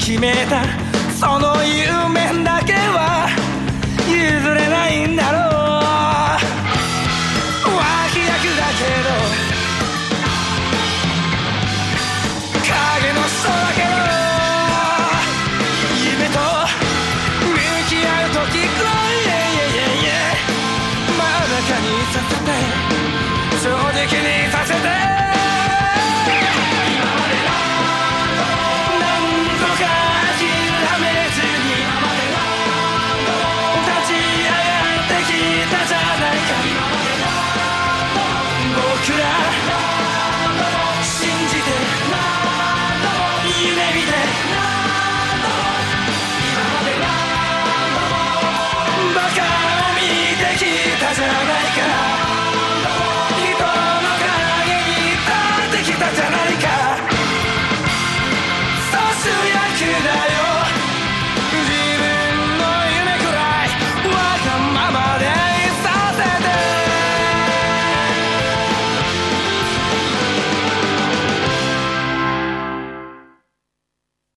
決めたその夢だけは譲れないんだろう。脇役だけど影の人だけど夢と向き合う時くらい真中にさせて正直にさせて僕ら信じて夢見てバカを見てきたじゃん。